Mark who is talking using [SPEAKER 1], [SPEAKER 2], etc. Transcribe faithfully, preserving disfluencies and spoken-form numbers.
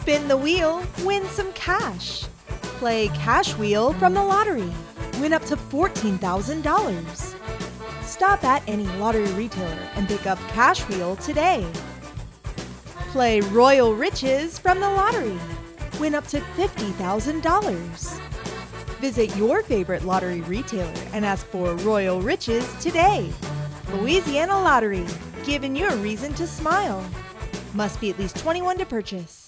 [SPEAKER 1] Spin the wheel, win some cash. Play Cash Wheel from the lottery. Win up to fourteen thousand dollars. Stop at any lottery retailer and pick up Cash Wheel today. Play Royal Riches from the lottery. Win up to fifty thousand dollars. Visit your favorite lottery retailer and ask for Royal Riches today. Louisiana Lottery, giving you a reason to smile. Must be at least twenty-one to purchase.